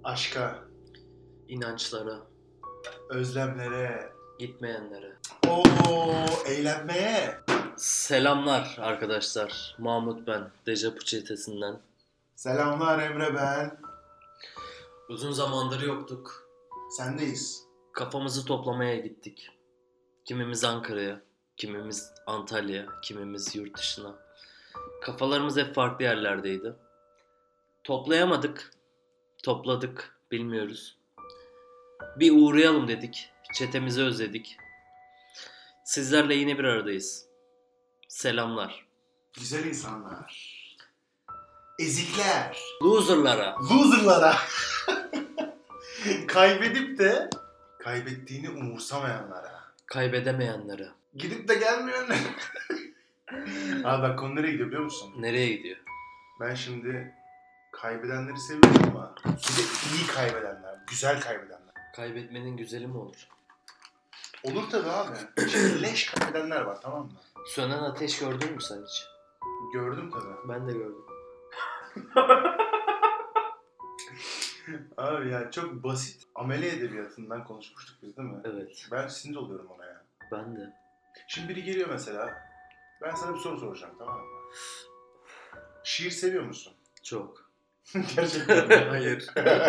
aşka, inançlara, özlemlere, gitmeyenlere. Eğlenmeye. Selamlar arkadaşlar. Mahmut ben, Dejapu çetesinden. Selamlar Emre ben. Uzun zamandır yoktuk. Sendeyiz. Kafamızı toplamaya gittik. Kimimiz Ankara'ya, kimimiz Antalya, kimimiz yurt dışına. Kafalarımız hep farklı yerlerdeydi. Toplayamadık. Topladık, bilmiyoruz. Bir uğrayalım dedik. Çetemizi özledik. Sizlerle yine bir aradayız. Selamlar. Güzel insanlar. Ezikler. Loserlara. Loserlara. Kaybedip de kaybettiğini umursamayanlara. Kaybedemeyenlere. Gidip de gelmeyenlere. Abi bak konu nereye gidiyor biliyor musun? Nereye gidiyor? Ben şimdi kaybedenleri seviyorum ama bir de iyi kaybedenler, güzel kaybedenler. Kaybetmenin güzeli mi olur? Olur tabii abi. Şimdi leş kaybedenler var, tamam mı? Sönen ateş gördün mü sen hiç? Gördüm tabii. Ben de gördüm. Abi ya çok basit amele edebiyatından konuşmuştuk biz değil mi? Evet. Ben sinir oluyorum ona ya. Ben de. Şimdi biri geliyor mesela. Ben sana bir soru soracağım, tamam mı? Şiir seviyor musun? Çok. Gerçekten. Hayır.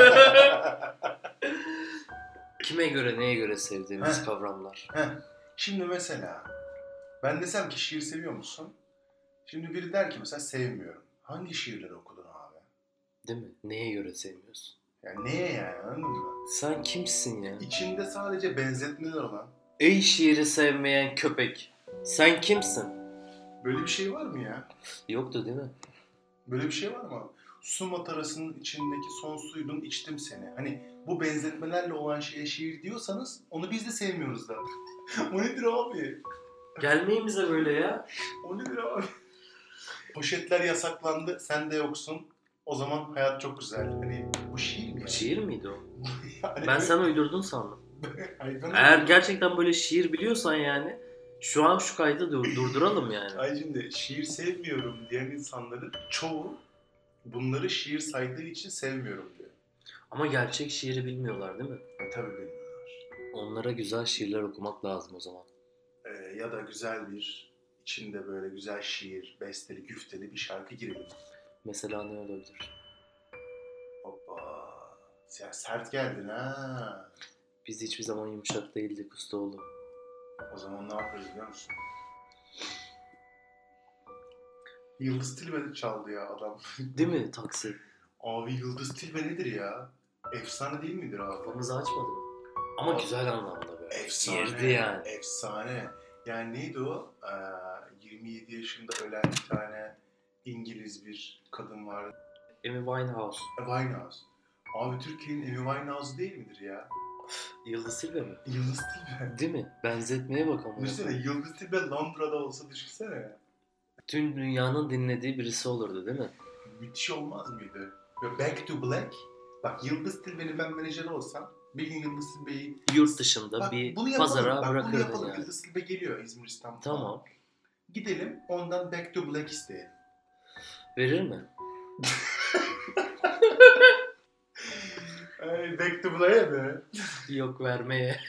Kime göre neye göre sevdiğimiz kavramlar. Şimdi mesela ben desem ki şiir seviyor musun? Şimdi biri der ki mesela sevmiyorum. Hangi şiirleri okudun abi? Değil mi? Neye göre sevmiyorsun? Yani neye yani, anladın mı? Sen kimsin ya? İçinde sadece benzetmeler olan. Ey şiiri sevmeyen köpek. Sen kimsin? Böyle bir şey var mı ya? Yoktu değil mi? Böyle bir şey var mı? Su matarasının içindeki son suydun içtim seni. Hani bu benzetmelerle olan şeye şiir diyorsanız onu biz de sevmiyoruz da. O nedir abi? Gelmeyin bize böyle ya. O nedir abi? Poşetler yasaklandı, sen de yoksun. O zaman hayat çok güzel. Hani bu şiir mi ya? Şiir miydi o? Yani Ben sen uydurdun sandım. Ay, Eğer gerçekten böyle şiir biliyorsan yani şu an şu kaydı durduralım yani. Ay şimdi şiir sevmiyorum diyen insanların çoğu bunları şiir saydığı için sevmiyorum diyor. Ama gerçek şiiri bilmiyorlar değil mi? Tabii bilmiyorlar. Onlara güzel şiirler okumak lazım o zaman. Ya da güzel bir, içinde böyle güzel şiir, besteli, güfteli bir şarkı girelim. Mesela ne olabilir? Hoppa. Sen sert geldin ha. Biz hiçbir zaman yumuşak değildik Ustaoğlu. O zaman ne yaparız biliyor musun? Yıldız Tilbe çaldı ya adam. Değil mi taksi? Abi Yıldız Tilbe nedir ya? Efsane değil midir abi? Kafamızı açmadı mı? Ama Abi, güzel anlamda böyle. efsane. Girdi yani. Efsane. Yani neydi o? 27 yaşında ölen bir tane İngiliz bir kadın vardı. Amy Winehouse. Winehouse. Abi Türkiye'nin Amy Winehouse değil midir ya? Yıldız Tilbe mi? Yıldız Tilbe. Değil mi? Benzetmeye bak ama. Düşünsene Yıldız Tilbe Londra'da olsa düşünsene. Tüm dünyanın dinlediği birisi olurdu değil mi? Müthiş olmaz mıydı? Ve Back to Black. Bak Yıldız Tilbe'nin ben menajeri olsam bir gün Yıldız Tilbe'yi Yurt dışında bak, bir bunu yapalım. pazara Bak, bunu bırakırdın yapalım. yani. Yıldız Tilbe geliyor İzmir İstanbul. Tamam. Gidelim ondan Back to Black isteyelim. Verir mi? Ay, Back to Black'e mi? Yok vermeye.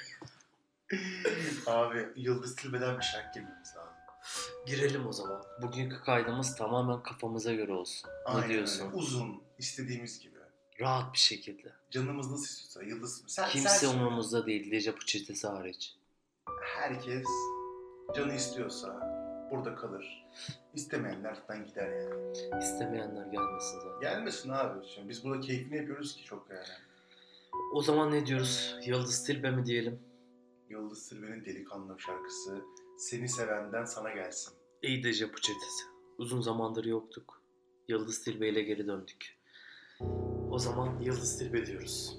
Abi Yıldız Tilbe'den bir şarkı girmemiz lazım. Girelim o zaman. Bugünkü kaydımız tamamen kafamıza göre olsun. Aynen Ne diyorsun? öyle. Uzun, istediğimiz gibi. Rahat bir şekilde. Canımız nasıl istiyorsa. Yıldız Kimse umurumuzda değil. Dejapu çetesi hariç. Herkes canı istiyorsa burada kalır. İstemeyenler zaten gider yani. İstemeyenler gelmesin zaten. Gelmesin abi. Şimdi biz burada keyfini yapıyoruz ki çok yani. O zaman ne diyoruz? Yıldız Tilbe mi diyelim? Yıldız Tilbe'nin Delikanlı şarkısı Seni Sevenden Sana Gelsin. İyi Dejapu çetesi. Uzun zamandır yoktuk. Yıldız Tilbe ile geri döndük. O zaman Yıldız Tilbe diyoruz.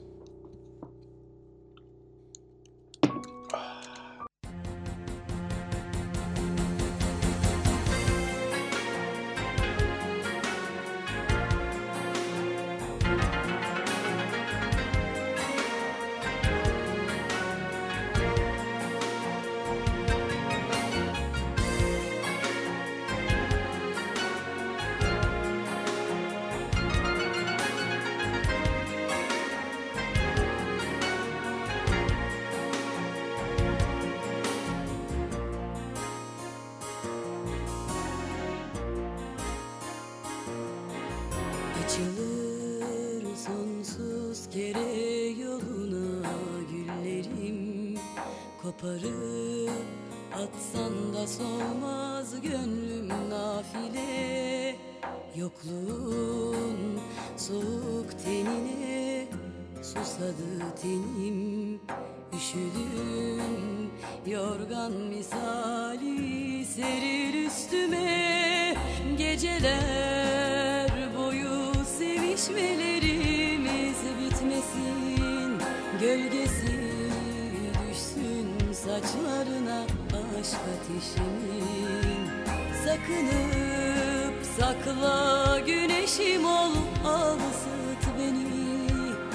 Koparıp atsan da solmaz gönlüm nafile. Yokluğun soğuk tenine susadı tenim. Üşüdüm yorgan misali seril üstüme. Geceler boyu sevişmelerimiz bitmesin. Gölgesi düşsün saçlarına aşk ateşimin. Sakınıp sakla güneşim ol, al ısıt beni.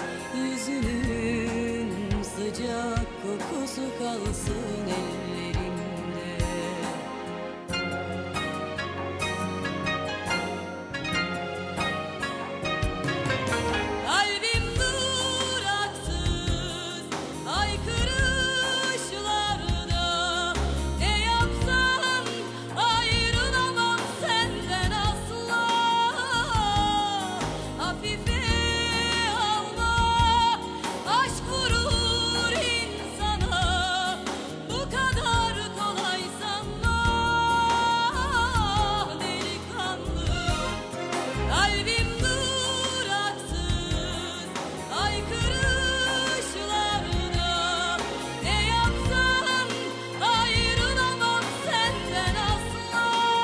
Yüzünün sıcak kokusu kalsın ellerimde. Kalbim duraksız haykırışlarda. Ne yapsam ayrılamam senden asla. Hafife alma, aşk vurur insana. Bu kadar kolay sanma delikanlı. Kalbim duraksız haykırışlarda. Ne yapsam ayrılamam senden asla.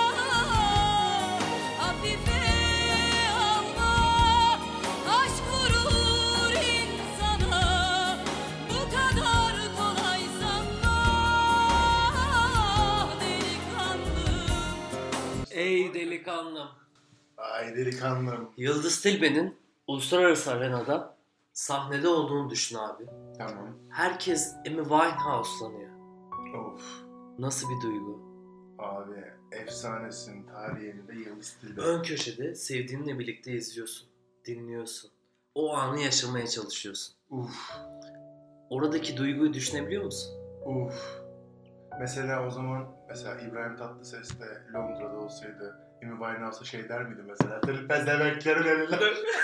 Hafife alma, aşk vurur insana. Bu kadar kolay sanma delikanlı. Ey delikanlım. Ay delikanlım. Yıldız Tilbe'nin uluslararası arenada sahnede olduğunu düşün abi. Tamam. Herkes Amy Winehouse'lanıyor. Of. Nasıl bir duygu? Abi efsanesin tarihinde Yıldız Tilbe. Ön köşede sevdiğinle birlikte izliyorsun, dinliyorsun. O anı yaşamaya çalışıyorsun. Uf. Oradaki duyguyu düşünebiliyor musun? Uf. Mesela o zaman İbrahim Tatlıses de Londra'da olsaydı Amy Winehouse'a şey der miydi mesela? Pezdemeklerin eline.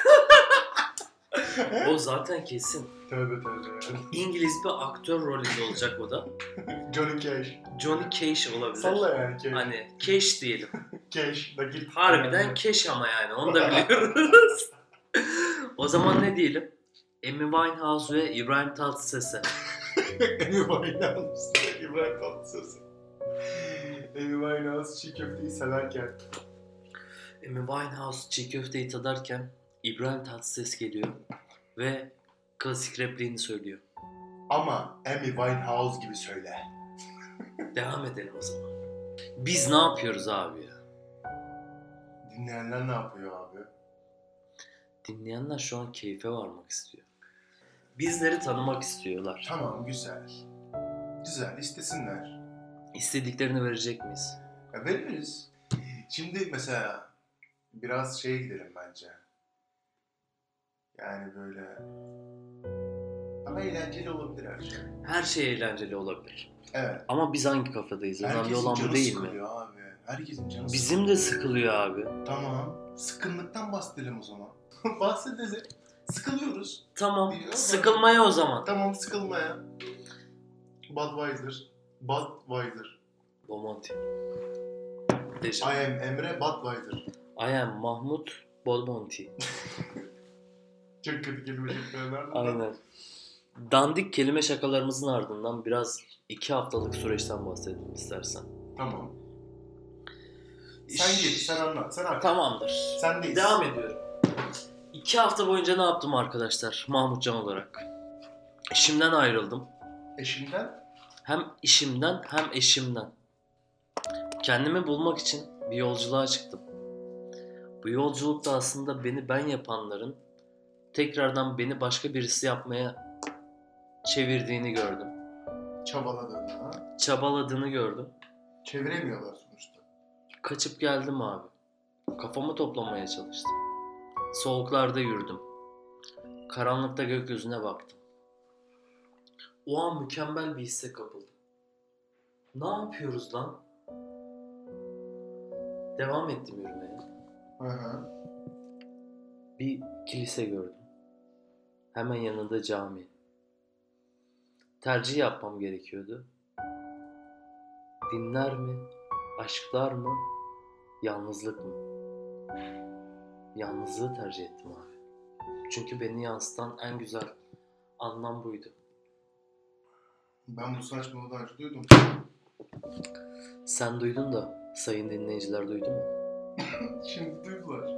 O zaten kesin. Tövbe yani. İngiliz bir aktör rolünde olacak o da. Johnny Cash. Johnny Cash olabilir. Salla yani Cash. Hani Cash diyelim. Cash. Nakit. Harbiden Cash ama yani onu da biliyoruz. O zaman ne diyelim? Amy Winehouse ve İbrahim Tatlıses'e. Amy Winehouse. İbrahim Tatlıses. Amy Winehouse çiğ köfteyi severken. Amy Winehouse çiğ köfteyi tadarken İbrahim Tatlıses geliyor ve klasik repliğini söylüyor. Ama Amy Winehouse gibi söyle. Devam edelim o zaman. Biz ne yapıyoruz abi ya? Dinleyenler ne yapıyor abi? Dinleyenler şu an keyfe varmak istiyor. Bizleri tanımak istiyorlar. Tamam güzel. Güzel istesinler. İstediklerini verecek miyiz? Ya veririz. Şimdi mesela biraz şeye gidelim bence. Yani böyle ama eğlenceli olabilir her şey. Her şey eğlenceli olabilir. Evet. Ama biz hangi kafadayız? Önemli Herkesin olan canı bu değil mi? sıkılıyor abi. Herkesin canı Bizim de sıkılıyor abi. Tamam. Sıkkınlıktan bahsedelim o zaman. Bahsedelim. Sıkılıyoruz. Tamam. Biliyor Sıkılmaya o zaman. Tamam sıkılmaya. Budweiser. Bomonti. I Diyeceğim. am Emre Budweiser. I am Mahmut Bolmonti. Çok kötü kelime çıkmayanlar. Aynen. Dandik kelime şakalarımızın ardından biraz 2 haftalık süreçten bahsedelim istersen. Tamam. Sen gir, sen anlat, sen anlat. Tamamdır. Sendeyiz. Devam ediyorum. 2 hafta boyunca ne yaptım arkadaşlar? Mahmutcan olarak. İşimden ayrıldım. Eşinden? Hem işimden hem eşimden. Kendimi bulmak için bir yolculuğa çıktım. Bu yolculukta aslında beni ben yapanların tekrardan beni başka birisi yapmaya çevirdiğini gördüm. Çabaladığını ha. Çabaladığını gördüm. Çeviremiyorlar sonuçta. Kaçıp geldim abi. Kafamı toplamaya çalıştım. Soğuklarda yürüdüm. Karanlıkta gökyüzüne baktım. O an mükemmel bir hisse kapıldım. Ne yapıyoruz lan? Devam ettim yürümeye. Hı hı. Bir kilise gördüm. Hemen yanında cami. Tercih yapmam gerekiyordu. Dinler mi? Aşklar mı? Yalnızlık mı? Yalnızlığı tercih ettim abi. Çünkü beni yansıtan en güzel anlam buydu. Ben bu saçmalığı daha önce duydum. Sen duydun da sayın dinleyiciler duydu mu? Şimdi duydular.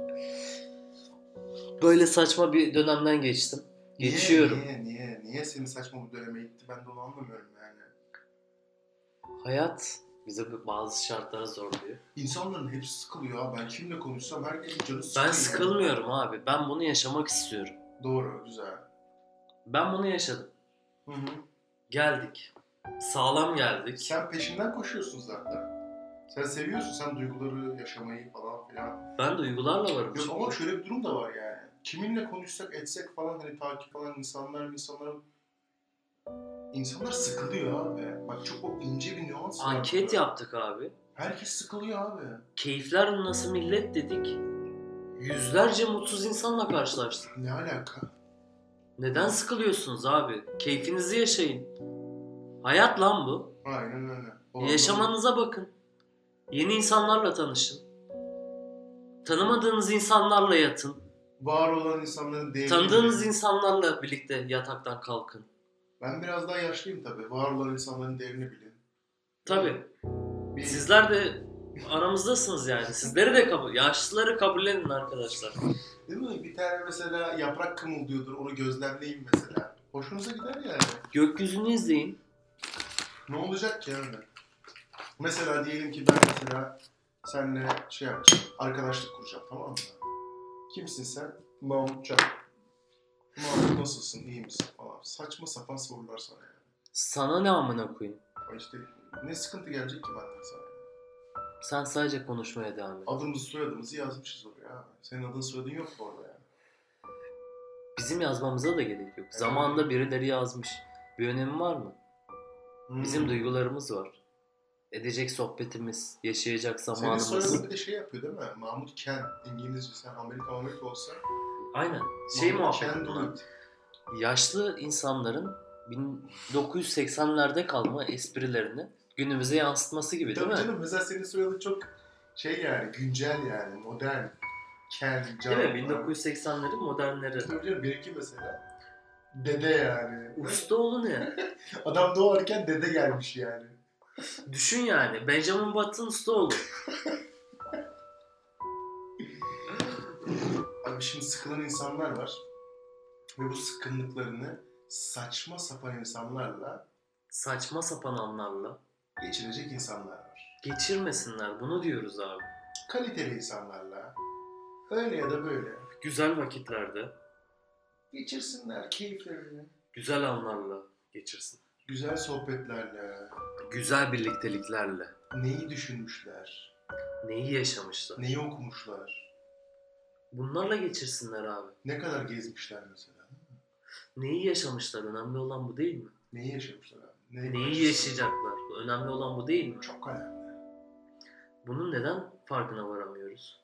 Böyle saçma bir dönemden geçtim. Geçiyorum. Niye seni saçma bu döneme itti? Ben de onu anlamıyorum yani. Hayat bize bazı şartlara zorluyor. İnsanların hepsi sıkılıyor abi. Ben kimle konuşsam herkesin canı sıkılıyor. Ben sıkılmıyorum abi. Ben bunu yaşamak istiyorum. Doğru, güzel. Ben bunu yaşadım. Hı. Geldik. Sağlam geldik. Sen peşinden koşuyorsun zaten. Sen seviyorsun, sen duyguları yaşamayı falan filan. Ben duygularla varım. Yok ama şöyle bir durum da var yani. Kiminle konuşsak etsek falan hani takip falan insanlar sıkılıyor abi. Bak çok o ince bir nüans var. Anket burada. yaptık abi. Herkes sıkılıyor abi. Keyifler nasıl millet dedik. Yüzlerce mutsuz insanla karşılaştık. Ne alaka? Neden sıkılıyorsunuz abi? Keyfinizi yaşayın. Hayat lan bu. Aynen öyle. Yaşamanıza bakın. Yeni insanlarla tanışın. Tanımadığınız insanlarla yatın. Var olan insanların değerini... Tanıdığınız insanlarla birlikte yataktan kalkın. Ben biraz daha yaşlıyım tabii. Var olan insanların değerini bilin. Tabii. Bir... Sizler de aramızdasınız yani. Sizleri de yaşlıları kabullenin arkadaşlar. Değil mi? Bir tane mesela yaprak kımıldıyordur. Onu gözlemleyin mesela. Hoşunuza gider yani. Gökyüzünü izleyin. Ne olacak ki yani? Mesela diyelim ki ben mesela seninle şey yapacağım. Arkadaşlık kuracağım, tamam mı? Kimsin sen? Mahmut Can. Mahmut nasılsın? İyi misin? Falan. Saçma sapan sorular sana yani. Sana ne amına koyayım? İşte ne sıkıntı gelecek ki benden sana? Sen sadece konuşmaya devam et. Adımızı soyadımızı yazmışız oraya. Senin adın soyadın yok mu orada yani? Bizim yazmamıza da gerek yok. Zamanında birileri yazmış. Bir önemi var mı? Bizim duygularımız var. Edecek sohbetimiz, yaşayacak Senin zamanımız. soyadın bir de şey yapıyor değil mi? Mahmut Ken. İngilizce sen Amerika olsa. Aynen. Mahmut Ken Muhabbet bunlar. Dulit. Yaşlı insanların 1980'lerde kalma esprilerini günümüze yansıtması gibi değil Tabii mi? canım, mesela senin soyadın çok şey yani, güncel yani, modern. Ken, Can. Değil mi? 1980'lerin modernleri. Tabii canım, benimki mesela. Dede yani. Ustaoğlu ne? Adam doğarken dede gelmiş yani. Düşün yani. Benjamin Button Ustaoğlu. Abi şimdi sıkılan insanlar var. Ve bu sıkkınlıklarını saçma sapan insanlarla Saçma sapan anlarla. geçirecek insanlar var. Geçirmesinler. Bunu diyoruz abi. Kaliteli insanlarla öyle ya da böyle Güzel vakitlerde, geçirsinler keyiflerini. güzel anlarla geçirsin. Güzel sohbetlerle, Güzel birlikteliklerle. neyi düşünmüşler, Neyi yaşamışlar. neyi okumuşlar, Bunlarla geçirsinler abi. ne kadar gezmişler mesela. Neyi yaşamışlar. Önemli olan bu değil mi? Neyi yaşamışlar abi. Neyi yaşayacaklar. Önemli olan bu değil mi? Çok önemli. Bunun neden farkına varamıyoruz?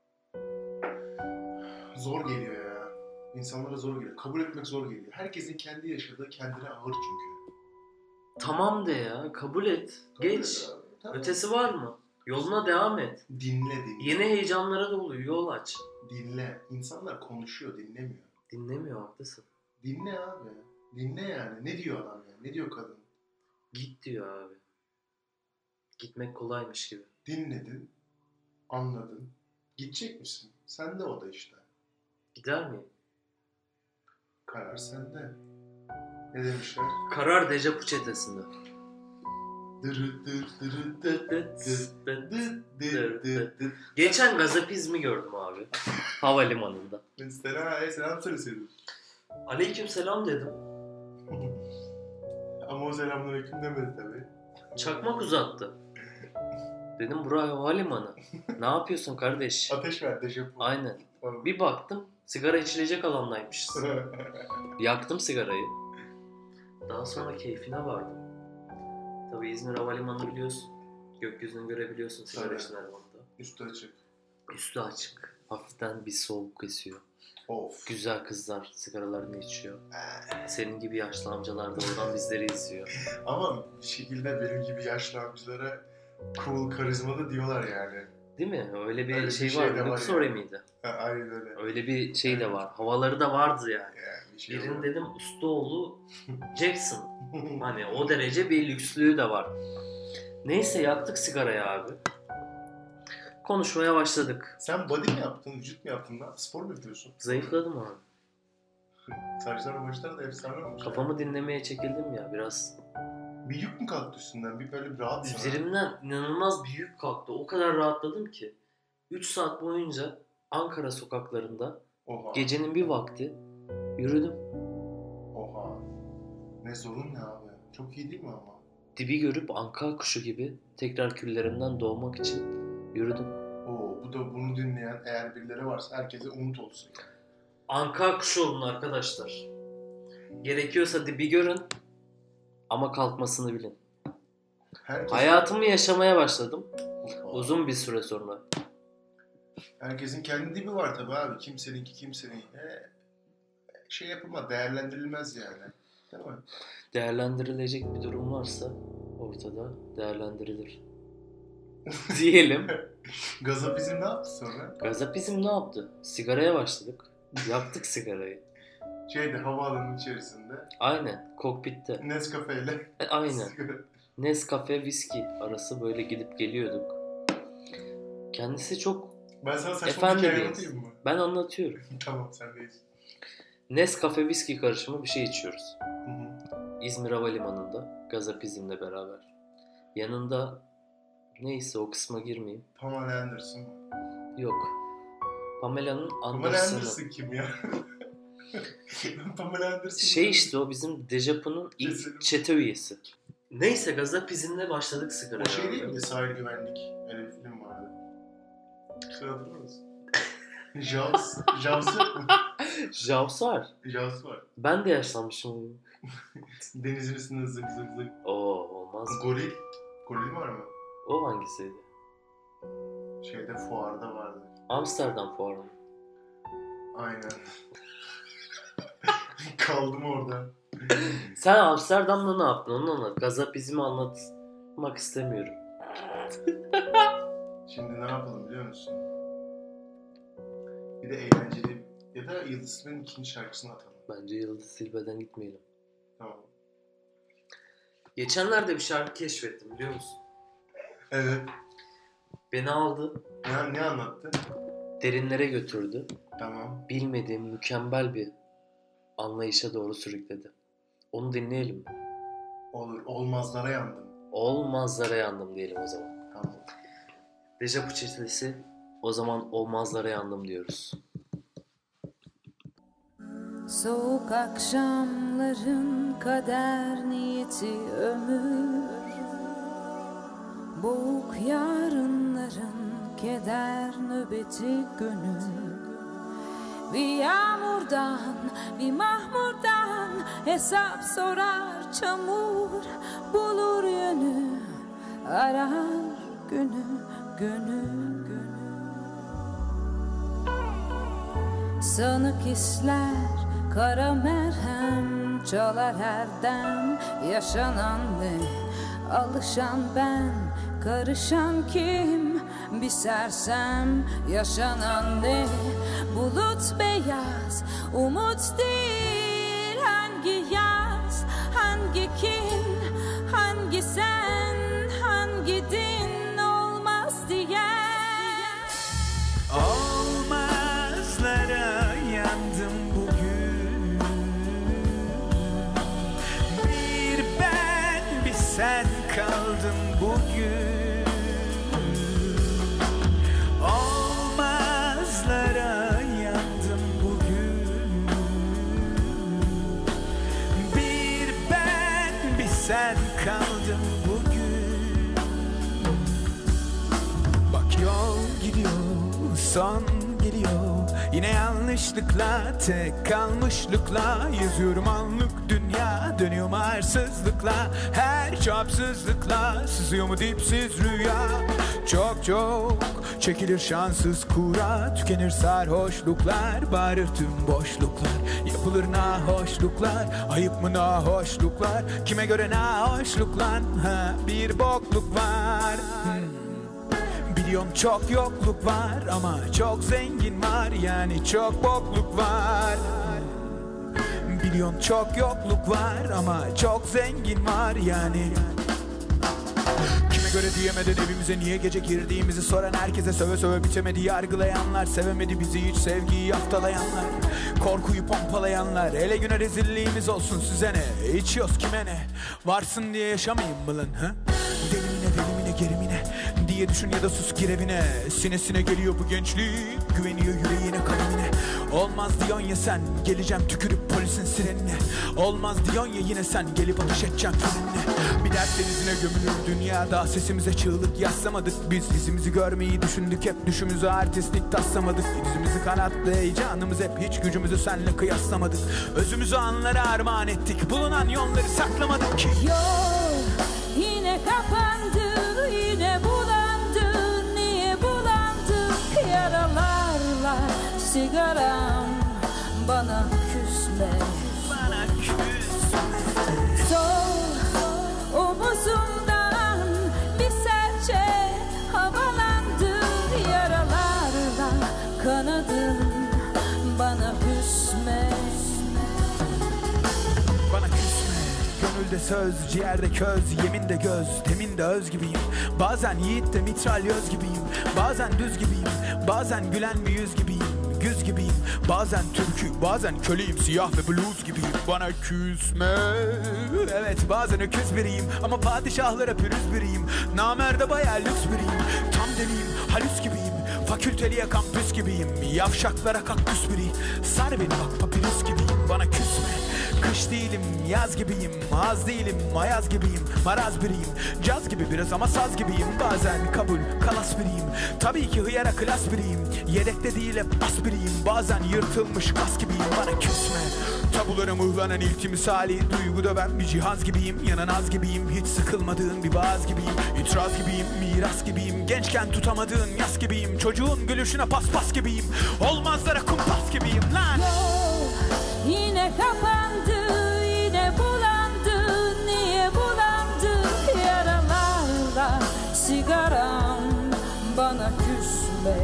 Zor geliyor ya. İnsanlara zor geliyor. Kabul etmek zor geliyor. Herkesin kendi yaşadığı kendine ağır çünkü. Tamam de ya. Kabul et. Geç. Tabii, tamam. Ötesi var mı? Yoluna devam et. Dinle. Yeni heyecanlara dolu yol aç. Dinle. İnsanlar konuşuyor, dinlemiyor. Dinlemiyor, haklısın. Dinle abi. Dinle yani. Ne diyor adam yani? Ne diyor kadın? Git diyor abi. Gitmek kolaymış gibi. Dinledin. Anladın. Gidecek misin? Sende o da işte. Gider miyim? Karar sende. Ne demişler? Karar Dejapu çetesinde. Dırı dır dırı dır dır dır dır dır dır. Geçen gazapizmi gördüm abi. Havalimanında. Selam söyleseydin. Aleykümselam dedim. Ama o selamünaleyküm demedi tabii. Çakmak uzattı. Dedim burası havalimanı. Ne yapıyorsun kardeş? Ateş ver, dejavu. Aynen. Bir baktım sigara içilecek alandaymışız. Yaktım sigarayı. Daha sonra keyfine vardım. Tabii İzmir Havalimanı biliyorsun. Gökyüzünü görebiliyorsun sigara Tabii. içen alanında. Üstü açık. Üstü açık. Hafiften bir soğuk esiyor. Of. Güzel kızlar sigaralarını içiyor. Senin gibi yaşlı amcalar da oradan bizleri izliyor. Ama bir şekilde benim gibi yaşlı amcalara cool, karizmalı diyorlar yani. Değil mi? Öyle bir Öyle bir şey şey var. de var Luxury yani. miydi? Aynen öyle. Öyle bir şey de Evet. var. Havaları da vardı yani. Yani bir şey Birinin var. dedim Ustaoğlu Jackson. Hani o derece bir lükslüğü de var. Neyse yaktık sigarayı abi. Konuşmaya başladık. Sen body mi yaptın, vücut mu yaptın lan? Spor mu yapıyorsun? Zayıfladım abi. Saçlar başlar da efsane olmuş. Kafamı dinlemeye çekildim ya biraz. Bir yük mü kalktı üstünden? Bir böyle bir rahat sana. Üzerimden inanılmaz bir yük kalktı. O kadar rahatladım ki. 3 saat boyunca Ankara sokaklarında Oha. gecenin bir vakti yürüdüm. Oha. Ne zorun ne abi? Çok iyi değil mi ama? Dibi görüp anka kuşu gibi tekrar küllerimden doğmak için yürüdüm. Oo, bu da bunu dinleyen eğer birileri varsa herkese umut olsun. Yani. Anka kuşu olun arkadaşlar. Gerekiyorsa dibi görün ama kalkmasını bilin. Herkes... Hayatımı yaşamaya başladım Oha. uzun bir süre sonra. Herkesin kendi dibi var tabii abi. Kimseninki kimsenin. Şey yapılmaz, değerlendirilmez yani. Değil mi? Değerlendirilecek bir durum varsa ortada değerlendirilir. Diyelim. Gazapizm ne yaptı sonra? Gazapizm ne yaptı? Sigaraya başladık. Yaktık sigarayı. Havaalanının içerisinde. Aynen. Kokpitte. Nescafe'yle. Aynen. Nescafe, viski arası böyle gidip geliyorduk. Kendisi çok... Ben sana saçma Efendi bir hikaye bir anlatayım mı? Ben anlatıyorum. Tamam, sendeyiz. Nescafe, viski karışımı bir şey içiyoruz. Hı hı. İzmir Havalimanı'nda Gazapizm'le beraber. Yanında neyse o kısma girmeyeyim. Pamela Anderson. Yok. Pamela'nın Pamela Anderson'ı. Anderson kim ya? Pamela Anderson. Şey işte o bizim Dejapu'nun Kesin. ilk çete üyesi. Neyse Gazapizm'le başladık sigaraya. O şey değil mi? Sahil Güvenlik. Öyle bir film vardı. Sen hatırlıyor musun? Jaws yok mu? Jaws var. Jaws var. Ben de yaşlanmışım. Denizin üstünde zık zık zık. Oo olmaz. Goril. Goril var mı? O hangisiydi? Fuarda vardı. Amsterdam fuarı. Aynen. Kaldım orada. Sen Amsterdam'da ne yaptın? Onu anlat. Gazapizmi anlatmak istemiyorum. Şimdi ne yapalım biliyor musun? Bir de eğlenceli ya da Yıldız Tilbe'nin ikinci şarkısını atalım. Bence Yıldız Tilbe'den gitmeyelim. Tamam. Geçenlerde bir şarkı keşfettim biliyor musun? Evet. Beni aldı, Ne anlattı? derinlere götürdü. Tamam. Bilmediğim mükemmel bir anlayışa doğru sürükledi. Onu dinleyelim mi? Olur. Olmazlara yandım. Olmazlara yandım diyelim o zaman. Tamam. Dejapu çetesi o zaman olmazlara yandım diyoruz. Soğuk akşamların kader niyeti ömür, boğuk yarınların keder nöbeti gönül. Bir yağmurdan, bir mahmurdan hesap sorar çamur, bulur yönü, arar günü, gönül, gönül. Sanık hisler, kara merhem çalar her dem. Yaşanan ne, alışan ben, karışan kim? Bir sersem yaşanan ne? Bulut beyaz, umut değil. Hangi yaz, hangi kim, hangi sen, hangi din olmaz diyen? Olmazlara yandım bugün. Bir ben bir sen kaldım bugün. Olmazlara yandım bugün. Bir ben bir sen kaldım bugün. Bak yol gidiyor, son geliyor. Yine yanlışlıkla, tek kalmışlıkla yazıyorum anlık dünya. Dönüyor mu arsızlıkla, her çapsızlıkla sızıyor mu dipsiz rüya. Çok çok çekilir şanssız kura, tükenir sarhoşluklar, bağırır tüm boşluklar. Yapılır nahoşluklar, ayıp mı nahoşluklar? Kime göre nahoşluklar? Ha, bir bokluk var. Biliyorum çok yokluk var ama çok zengin var, yani çok bokluk var. Biliyorum çok yokluk var ama çok zengin var, yani. Kime göre diyemeden evimize niye gece girdiğimizi soran herkese, söve söve bitemedi yargılayanlar, sevemedi bizi hiç sevgiyi yaftalayanlar, korkuyu pompalayanlar. Hele güne rezilliğimiz olsun size ne, içiyoruz kime ne, varsın diye yaşamayayım mı lan ha? Delimine velimine gerimine diye düşün ya da sus gir evine. Sinesine geliyor bu gençlik, güveniyor yüreğine kalemine. Olmaz diyorsun ya sen, geleceğim tükürüp polisin sirenine. Olmaz diyorsun ya yine sen, gelip ateş edeceğim frenine. Bir dert denizine gömülür dünyada, sesimize çığlık yaslamadık. Biz izimizi görmeyi düşündük hep, düşümüzü artistlik taslamadık. Dizimizi kanatlı heyecanımız hep, hiç gücümüzü senle kıyaslamadık. Özümüzü anlara armağan ettik, bulunan yolları saklamadık ki. Yol yine kapandı, yine bulandı. Niye bulandık yaralarla? Sigaram bana küsme. Bana küsme. Sol omuzumdan bir serçe havalandı. Yaralarla kanadım, bana küsme. Bana küsme. Gönülde söz, ciğerde köz, yeminde göz, teminde öz gibiyim. Bazen yiğitte mitralyöz gibiyim, bazen düz gibiyim, bazen gülen bir yüz gibiyim, güz gibiyim. Bazen türkü, bazen köleyim, siyah ve blues gibiyim. Bana küsme. Evet, bazen öküz biriyim ama padişahlara pürüz biriyim. Namerde bayağı lüks biriyim, tam deliyim, halüs gibiyim. Fakülteliye kampüs gibiyim, yavşaklara kaktüs biri. Sar beni bak papirüs gibiyim, bana küsme. Kış değilim, yaz gibiyim, az değilim, ayaz gibiyim, maraz biriyim. Caz gibi biraz ama saz gibiyim, bazen kabul, kalas biriyim. Tabii ki hıyara klas biriyim, yedekte değil hep bas biriyim. Bazen yırtılmış kas gibiyim, bana küsme. Tabulara mıhlanan ilk misali, duyguda ben bir cihaz gibiyim. Yanan az gibiyim, hiç sıkılmadığın bir vaaz gibiyim. İtiraz gibiyim, miras gibiyim, gençken tutamadığın yas gibiyim. Çocuğun gülüşüne paspas gibiyim, olmazlara kumpas gibiyim lan. Yol yine kapandı, yine bulandı. Niye bulandı yaralarla? Sigaram bana küsme.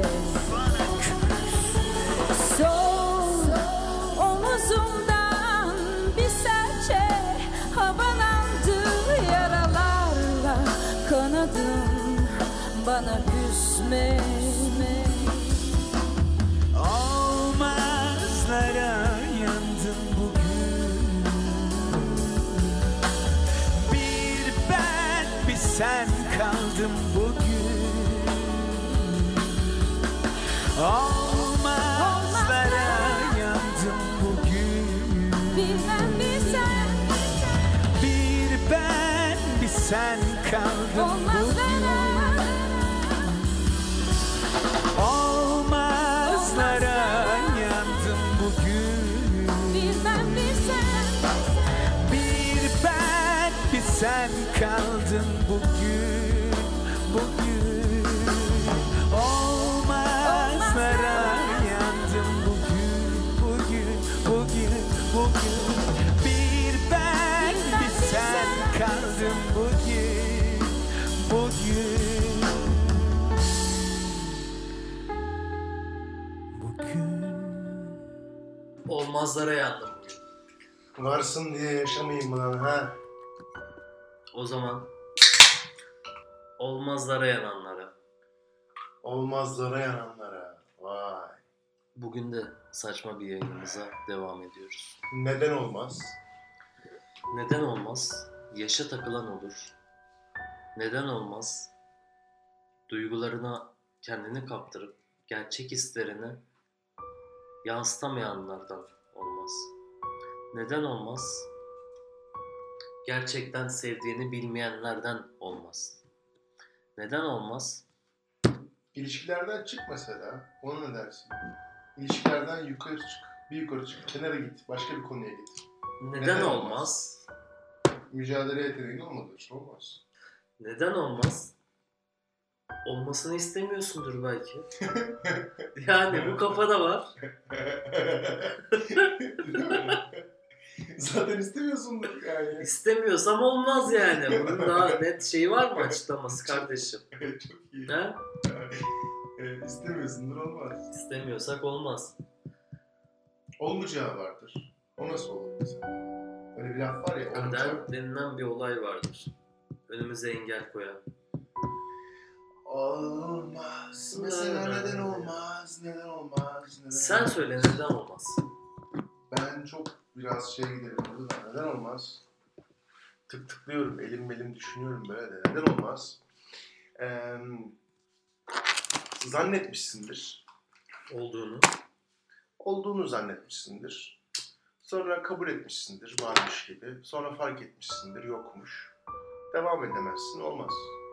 Sol omuzumdan bir serçe havalandı. Yaralarla kanadım, bana küsme. Olmazlara yandım bugün. Bir ben bir sen kaldım bugün. Olmazlara yandım bugün. Bir ben bir sen, Bir ben bir sen kaldım olmazlara. Olmazlara yandım bugün. Bir ben bir sen, Bir ben bir sen kaldım bugün. Bugün olmazlara yandım bugün. Bugün, bugün, bugün. Bir ben bir sen kaldım bugün. Bugün. Bugün. Olmazlara yandım bugün. Varsın diye yaşamayayım mı lan ha? O zaman olmazlara yananlara. Olmazlara yananlara. Vay. Bugün de saçma bir yayınımıza devam ediyoruz. Neden olmaz? Neden olmaz? Yaşa takılan olur. Neden olmaz? Duygularına kendini kaptırıp gerçek hislerini yansıtamayanlardan olmaz. Neden olmaz? Gerçekten sevdiğini bilmeyenlerden olmaz. Neden olmaz? İlişkilerden çık mesela. Ona ne dersin? İlişkilerden yukarı çık. Bir yukarı çık. Kenara git. Başka bir konuya git. Neden olmaz? Mücadele yeteneğin olmadığı için olmaz. Neden olmaz? Olmasını istemiyorsundur belki. Yani bu kafada var. Zaten istemiyorsundur yani. İstemiyorsam olmaz yani. Bunun daha net şeyi var mı açıklaması kardeşim? Çok iyi. He? İstemiyorsundur olmaz. İstemiyorsak olmaz. Olmayacağı vardır. O nasıl olur mesela? Öyle bir laf var ya. Kader Olmayacak. denilen bir olay vardır. Önümüze engel koyan. Olmaz. Mesela neden olmaz? Neden olmaz? Neden Sen olmaz? söyle neden olmaz? Ben çok biraz gidelim burada da. Neden olmaz? Tıklıyorum. Elim düşünüyorum böyle de. Neden olmaz? Zannetmişsindir. Olduğunu zannetmişsindir. Sonra kabul etmişsindir varmış gibi. Sonra fark etmişsindir yokmuş. Devam edemezsin. Olmaz.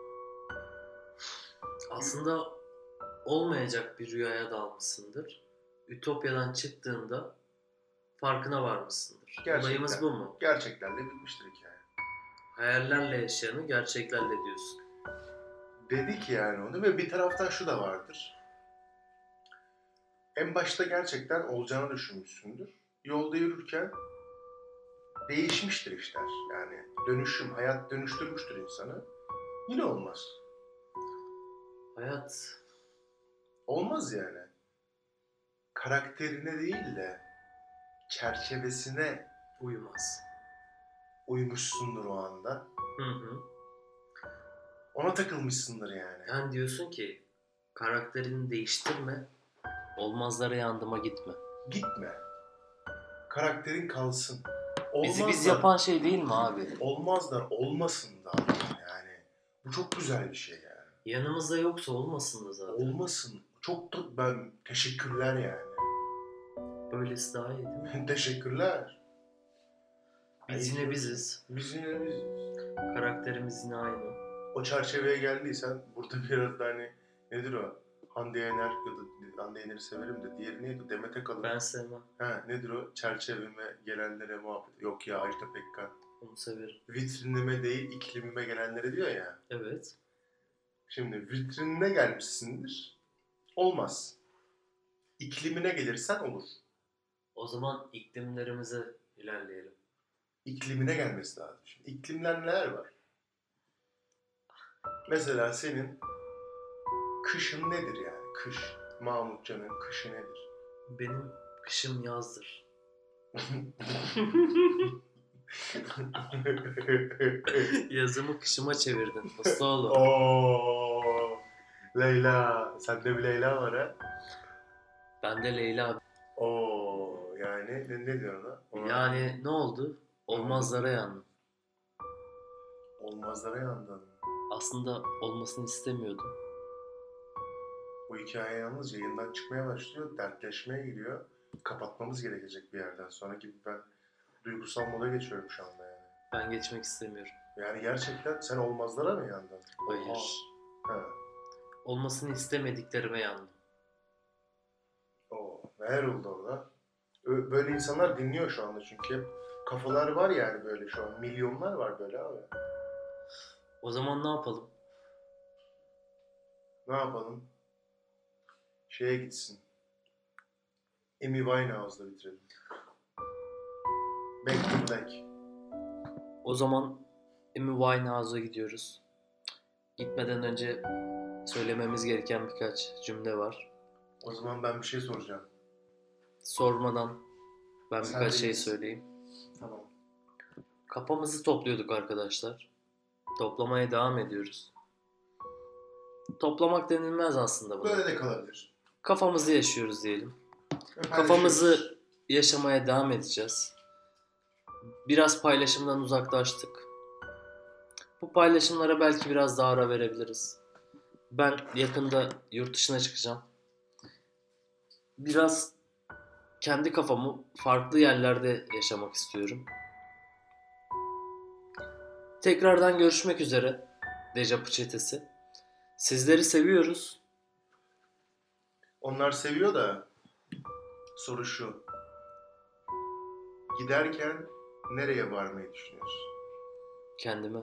Aslında olmayacak bir rüyaya dalmışsındır. Ütopyadan çıktığında farkına varmışsındır. Gerçekten. Olayımız bu mu? Gerçeklerle bitmiştir hikaye. Hayallerle yaşayanı gerçeklerle diyorsun. Dedik yani onu ve bir taraftan şu da vardır. En başta gerçekten olacağını düşünmüşsündür. Yolda yürürken değişmiştir işler. Yani dönüşüm, hayat dönüştürmüştür insanı. Yine olmaz. Hayat Olmaz yani. Karakterine değil de çerçevesine uyumaz. uymuşsundur o anda. Hı hı. Ona takılmışsındır yani. Yani diyorsun ki karakterini değiştirme, olmazlara yandıma gitme. Gitme. Karakterin kalsın. Bizi biz da- yapan şey değil mi abi? Olmazlar olmasın da yani. Bu çok güzel bir şey yani. Yanımızda yoksa olmasın da zaten. Olmasın. Çok da ben teşekkürler yani. Böylesi daha iyi değil mi? Teşekkürler. Biz yine biziz. Biz yine biziz. Karakterimiz yine aynı. O çerçeveye geldiysen burada biraz da hani nedir o? Hande Yener ya da Hande Yener'i severim de diğeri neydi? Demet Akalın. Ben sevmem. Ha, nedir o? Çerçeveme gelenlere muhabbet. Yok ya Ajda Pekkan. Onu severim. Vitrinime değil iklimime gelenlere diyor ya. Evet. Şimdi vitrinine gelmişsindir. Olmaz. İklimine gelirsen olur. O zaman iklimlerimize ilerleyelim. İklimine gelmesi lazım. Şimdi iklimler neler var? Mesela senin kışın nedir yani? Kış. Mahmutcan'ın kışı nedir? Benim kışım yazdır. Yazımı kışıma çevirdin. Ustaoğlu. Ooo. Leyla. Sende bir Leyla var ha? Ben de Leyla. Oo. Yani ne diyor ona? Yani ne oldu? Olmazlara yandım. Olmazlara yandın. Aslında olmasını istemiyordum. Bu hikaye yalnız yayından çıkmaya başlıyor. Dertleşmeye giriyor. Kapatmamız gerekecek bir yerden sonra gibi ben duygusal moda geçiyorum şu anda yani. Ben geçmek istemiyorum. Yani gerçekten sen olmazlara mı yandın? Hayır. Ha. Olmasını istemediklerime yandım. Oo. Neler oldu orada? Böyle insanlar dinliyor şu anda çünkü hep kafalar var yani böyle şu an. Milyonlar var böyle abi. O zaman ne yapalım? Ne yapalım? Şeye gitsin. Amy Winehouse'da bitirelim. Back to Black. O zaman Amy Winehouse'a gidiyoruz. Gitmeden önce söylememiz gereken birkaç cümle var. O zaman ben bir şey soracağım. Sormadan ben Sen birkaç şey değilsin. söyleyeyim. Tamam. Kafamızı topluyorduk arkadaşlar. Toplamaya devam ediyoruz. Toplamak denilmez aslında buna. Böyle de kalabilir. Kafamızı yaşıyoruz diyelim. Paylaşıyoruz. Kafamızı yaşamaya devam edeceğiz. Biraz paylaşımdan uzaklaştık. Bu paylaşımlara belki biraz daha ara verebiliriz. Ben yakında yurt dışına çıkacağım. Biraz kendi kafamı farklı yerlerde yaşamak istiyorum. Tekrardan görüşmek üzere Dejapu Çetesi. Sizleri seviyoruz. Onlar seviyor da Soru şu. Giderken nereye varmayı düşünüyorsun? Kendime.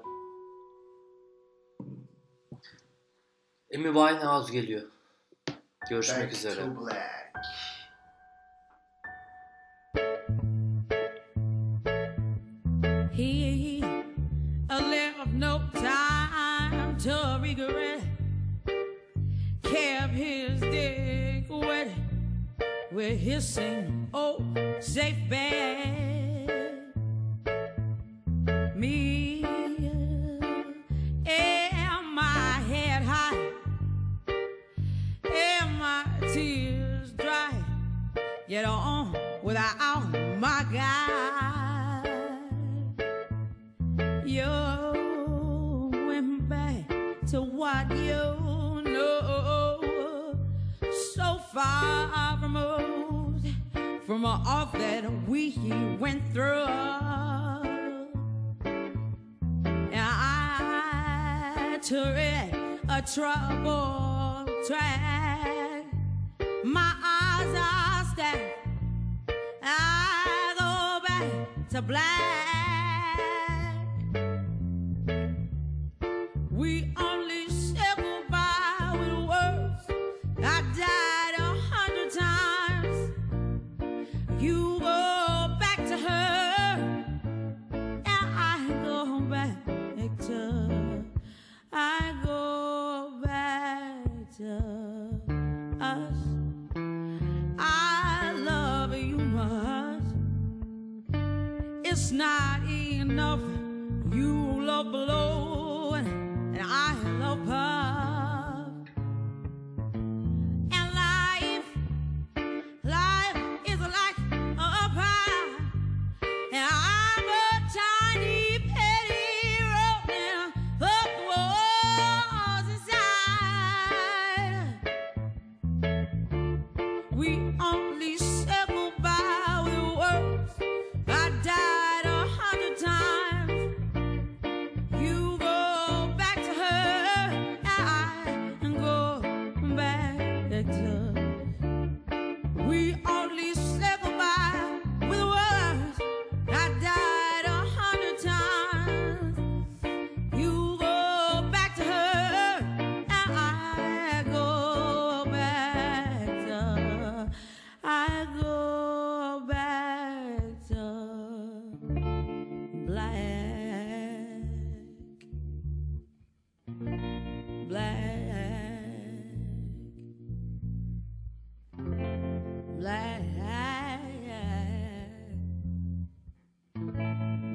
Amy Winehouse geliyor. Görüşmek Back üzere. to Black. He left no time to regret. Kept his dick wet with hissing old safe bed. Me and my head high and my tears dry. Yet on without my guy. You went back to what you know, so far removed from all that we went through. And I tread a troubled track. My eyes are stacked. I go back to black. We only said goodbye with words. I died 100 times. You go back to her, and I go back to. I go back to us. I love you much. It's not enough. You love below, and I love above. And life is like a pie, and I'm a tiny petty rolling up the walls inside. We only said goodbye with words. I died 100 times. You go back to her, and I go back to. We only said goodbye with words. I died 100 times. You go back to her, and I go back to. I go back to black. Black. Black.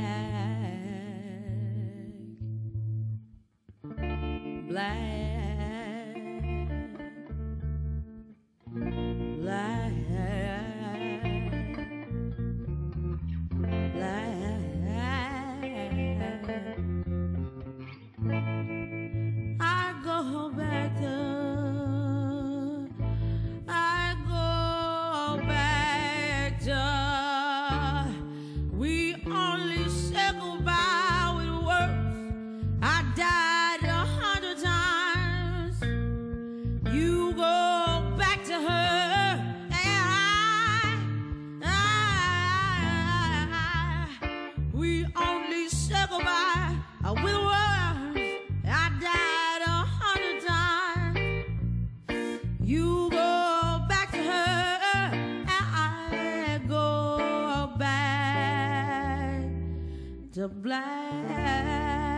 Black. Black. I go back to. I go back to. We only said goodbye with words. I died 100 times. You go back to her, and we only said goodbye with words. I died 100 times. You go back to her, and I go back to black.